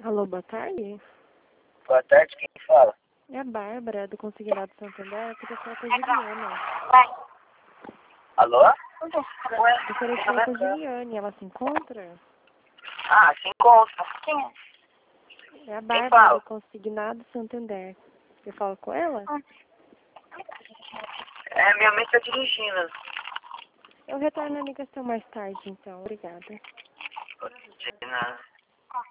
Alô, boa tarde. Boa tarde, quem fala? É a Bárbara, do Consignado Santander. Eu queria falar com a Juliana. Alô? Gostaria de falar com a Juliane. Ela se encontra? Ah, se encontra. Quem é? É a Quem Bárbara, fala? do Consignado Santander. Eu falo com ela? É, minha mãe tá dirigindo. Eu retorno a ligação mais tarde, então. Obrigada. De nada.